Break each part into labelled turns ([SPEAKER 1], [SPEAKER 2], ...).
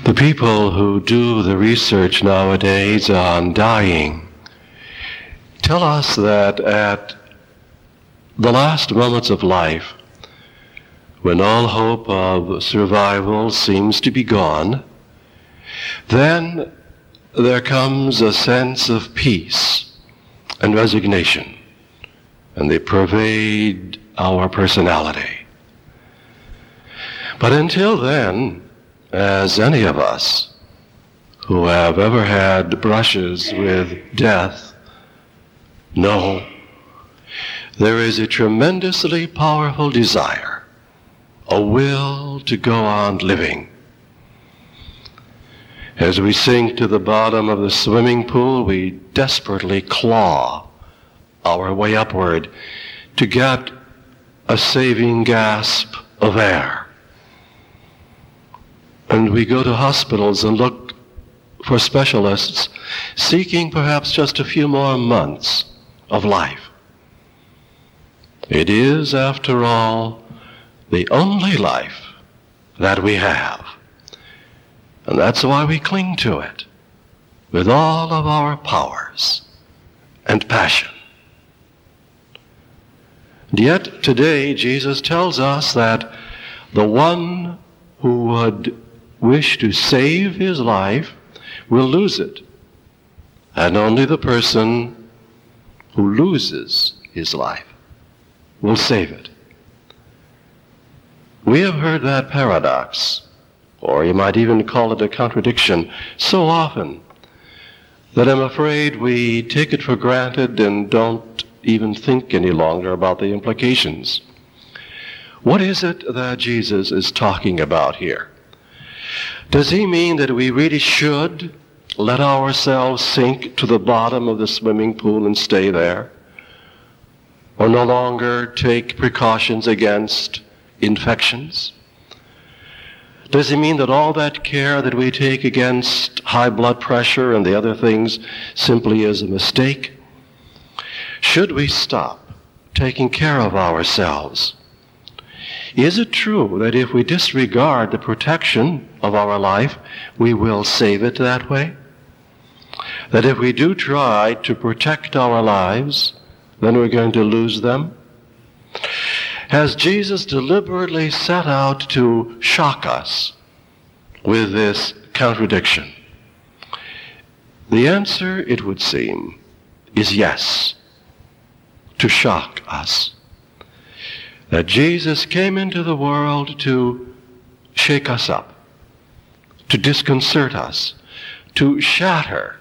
[SPEAKER 1] The people who do the research nowadays on dying tell us that at the last moments of life, when all hope of survival seems to be gone, then there comes a sense of peace and resignation, and they pervade our personality. But until then, as any of us who have ever had brushes with death know, there is a tremendously powerful desire, a will to go on living. As we sink to the bottom of the swimming pool, we desperately claw our way upward to get a saving gasp of air. And we go to hospitals and look for specialists seeking perhaps just a few more months of life. It is, after all, the only life that we have. And that's why we cling to it with all of our powers and passion. And yet today Jesus tells us that the one who would wish to save his life will lose it. And only the person who loses his life will save it. We have heard that paradox, or you might even call it a contradiction, so often that I'm afraid we take it for granted and don't even think any longer about the implications. What is it that Jesus is talking about here? Does he mean that we really should let ourselves sink to the bottom of the swimming pool and stay there? Or no longer take precautions against infections? Does he mean that all that care that we take against high blood pressure and the other things simply is a mistake? Should we stop taking care of ourselves? Is it true that if we disregard the protection of our life, we will save it that way? That if we do try to protect our lives, then we're going to lose them? Has Jesus deliberately set out to shock us with this contradiction? The answer, it would seem, is yes, to shock us. That Jesus came into the world to shake us up, to disconcert us, to shatter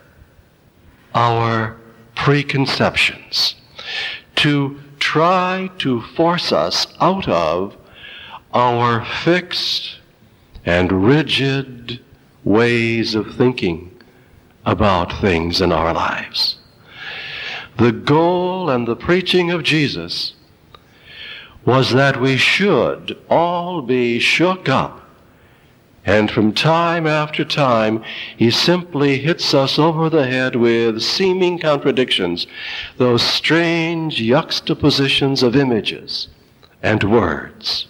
[SPEAKER 1] our preconceptions, to try to force us out of our fixed and rigid ways of thinking about things in our lives. The goal and the preaching of Jesus was that we should all be shook up. And from time after time, he simply hits us over the head with seeming contradictions, those strange juxtapositions of images and words.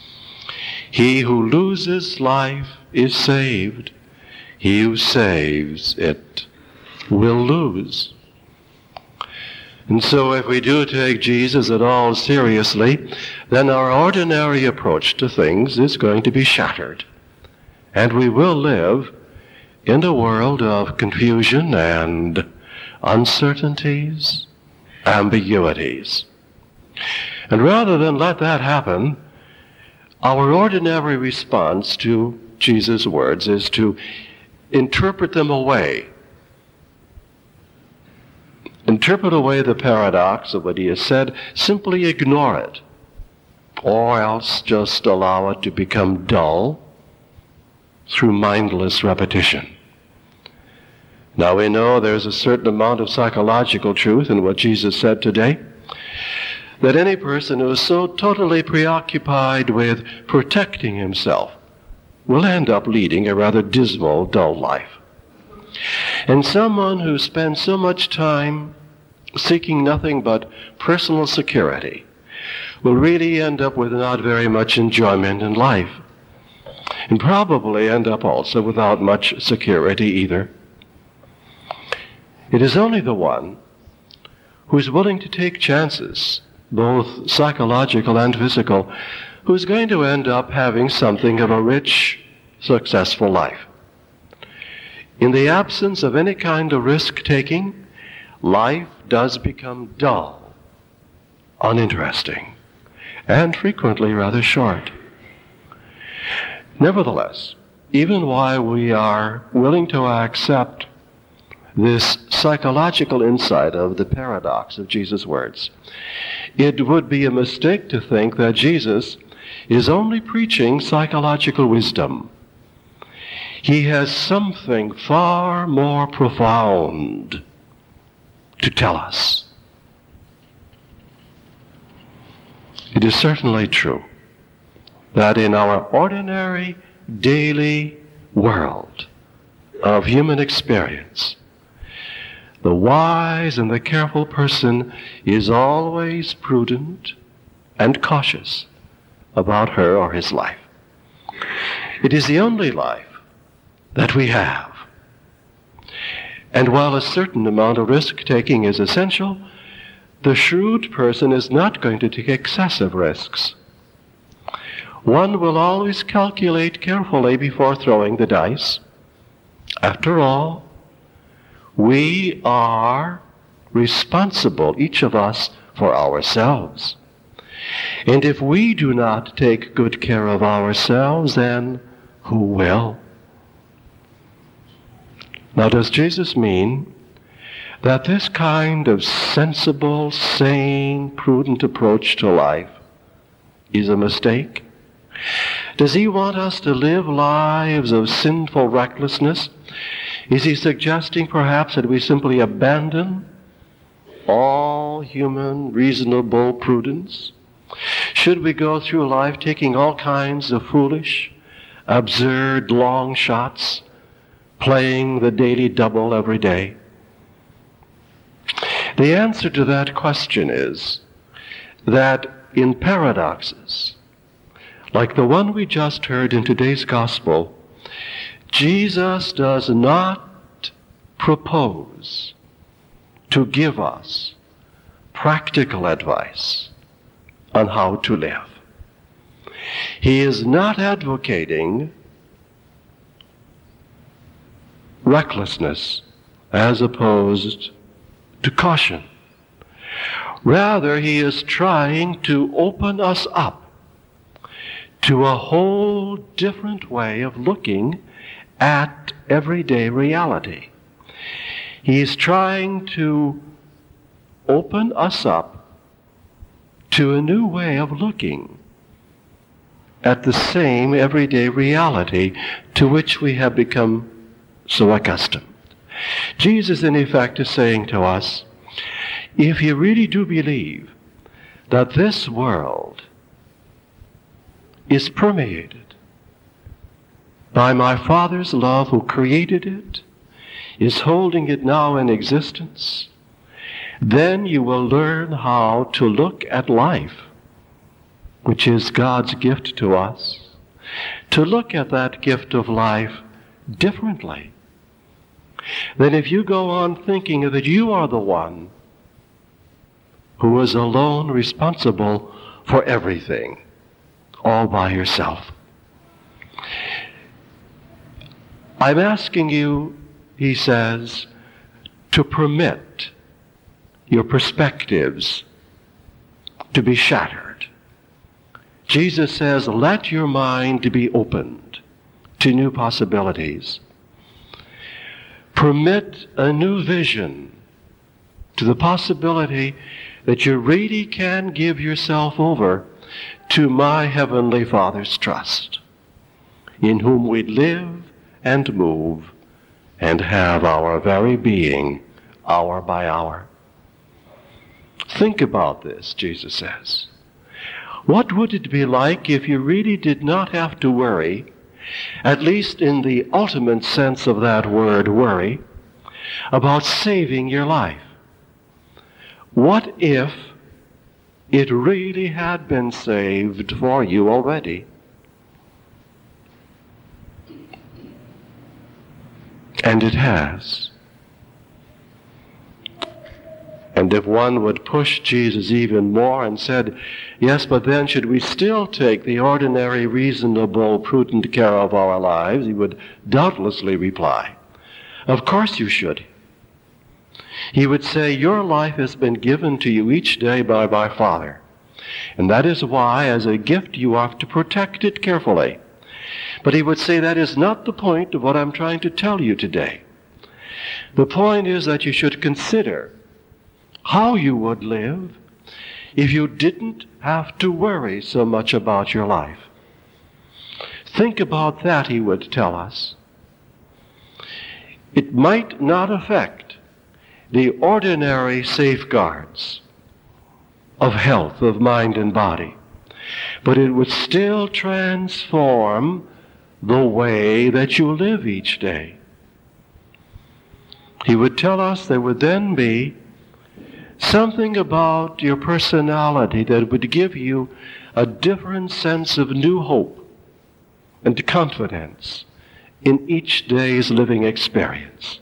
[SPEAKER 1] He who loses life is saved. He who saves it will lose. And so if we do take Jesus at all seriously, then our ordinary approach to things is going to be shattered. And we will live in a world of confusion and uncertainties, ambiguities. And rather than let that happen, our ordinary response to Jesus' words is to interpret them away. Interpret away the paradox of what he has said, simply ignore it, or else just allow it to become dull through mindless repetition. Now we know there's a certain amount of psychological truth in what Jesus said today, that any person who is so totally preoccupied with protecting himself will end up leading a rather dismal, dull life. And someone who spends so much time seeking nothing but personal security will really end up with not very much enjoyment in life. and probably end up also without much security either. It is only the one who is willing to take chances, both psychological and physical, who is going to end up having something of a rich, successful life. In the absence of any kind of risk-taking, life does become dull, uninteresting, and frequently rather short. Nevertheless, even while we are willing to accept this psychological insight of the paradox of Jesus' words, it would be a mistake to think that Jesus is only preaching psychological wisdom. He has something far more profound to tell us. It is certainly true that in our ordinary daily world of human experience, the wise and the careful person is always prudent and cautious about her or his life. It is the only life that we have. And while a certain amount of risk-taking is essential, the shrewd person is not going to take excessive risks. One will always calculate carefully before throwing the dice. After all, we are responsible, each of us, for ourselves. And if we do not take good care of ourselves, then who will? Now, does Jesus mean that this kind of sensible, sane, prudent approach to life is a mistake? Does he want us to live lives of sinful recklessness? Is he suggesting perhaps that we simply abandon all human, reasonable prudence? Should we go through life taking all kinds of foolish, absurd long shots, playing the daily double every day? The answer to that question is that in paradoxes, like the one we just heard in today's gospel, Jesus does not propose to give us practical advice on how to live. He is not advocating recklessness as opposed to caution. Rather, he is trying to open us up to a whole different way of looking at everyday reality. He is trying to open us up to a new way of looking at the same everyday reality to which we have become so accustomed. Jesus, in effect, is saying to us, if you really do believe that this world is permeated by my Father's love who created it, is holding it now in existence, then you will learn how to look at life, which is God's gift to us, to look at that gift of life differently than if you go on thinking that you are the one who is alone responsible for everything, all by yourself. I'm asking you, he says, to permit your perspectives to be shattered. Jesus says, let your mind be opened to new possibilities. Permit a new vision to the possibility that you really can give yourself over to my Heavenly Father's trust, in whom we live and move and have our very being, hour by hour. Think about this, Jesus says. What would it be like if you really did not have to worry, at least in the ultimate sense of that word, worry, about saving your life? What if it really had been saved for you already? And it has. And if one would push Jesus even more and said, yes, but then should we still take the ordinary, reasonable, prudent care of our lives, he would doubtlessly reply, of course you should. He would say, your life has been given to you each day by my Father. And that is why, as a gift, you have to protect it carefully. But he would say, that is not the point of what I'm trying to tell you today. The point is that you should consider how you would live if you didn't have to worry so much about your life. Think about that, he would tell us. It might not affect the ordinary safeguards of health of mind and body, but it would still transform the way that you live each day. He would tell us there would then be something about your personality that would give you a different sense of new hope and confidence in each day's living experience.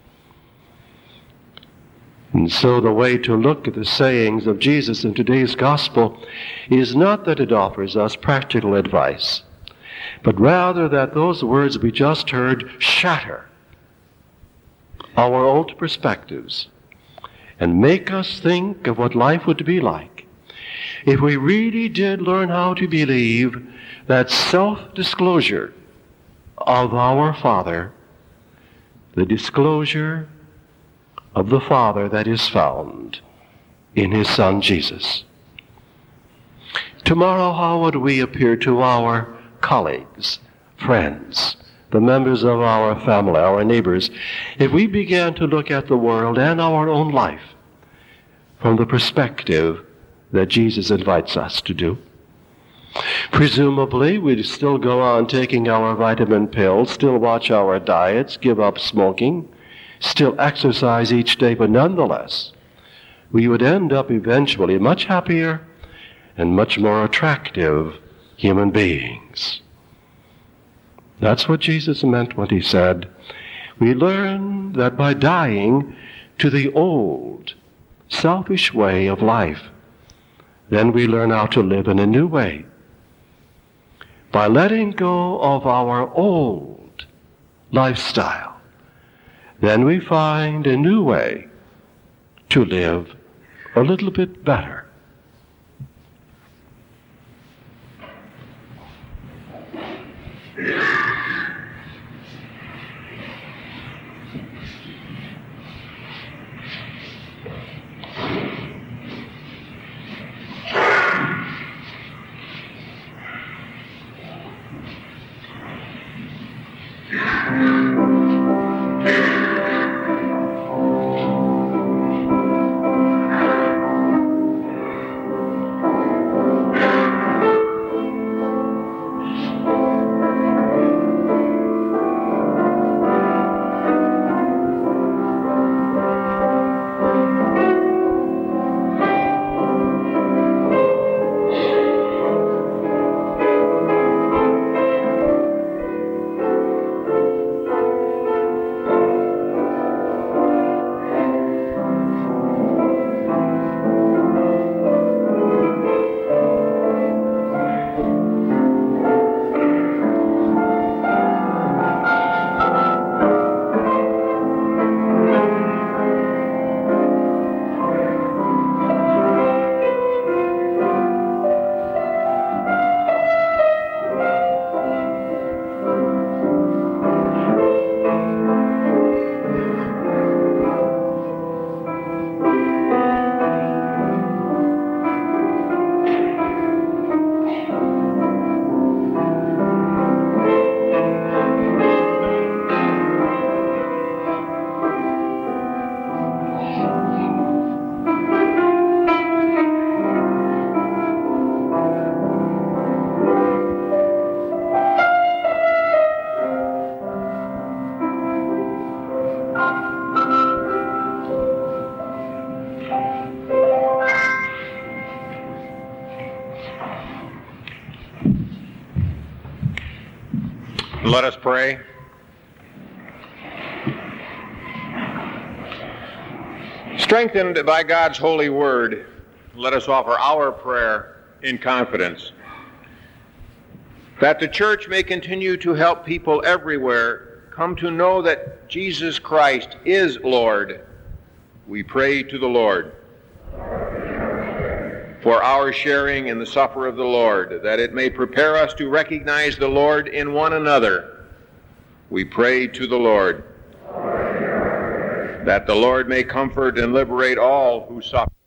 [SPEAKER 1] And so the way to look at the sayings of Jesus in today's gospel is not that it offers us practical advice, but rather that those words we just heard shatter our old perspectives and make us think of what life would be like if we really did learn how to believe that self-disclosure of our Father, the disclosure of the Father that is found in His Son Jesus. Tomorrow, how would we appear to our colleagues, friends, the members of our family, our neighbors, if we began to look at the world and our own life from the perspective that Jesus invites us to do? Presumably, we'd still go on taking our vitamin pills, still watch our diets, give up smoking, still exercise each day, but nonetheless, we would end up eventually much happier and much more attractive human beings. That's what Jesus meant when he said, we learn that by dying to the old, selfish way of life, then we learn how to live in a new way. By letting go of our old lifestyle, then we find a new way to live a little bit better.
[SPEAKER 2] Let us pray. Strengthened by God's holy word, let us offer our prayer in confidence, that the church may continue to help people everywhere come to know that Jesus Christ is Lord. We pray to the Lord for our sharing in the supper of the Lord, that it may prepare us to recognize the Lord in one another. We pray to the Lord that the Lord may comfort and liberate all who suffer.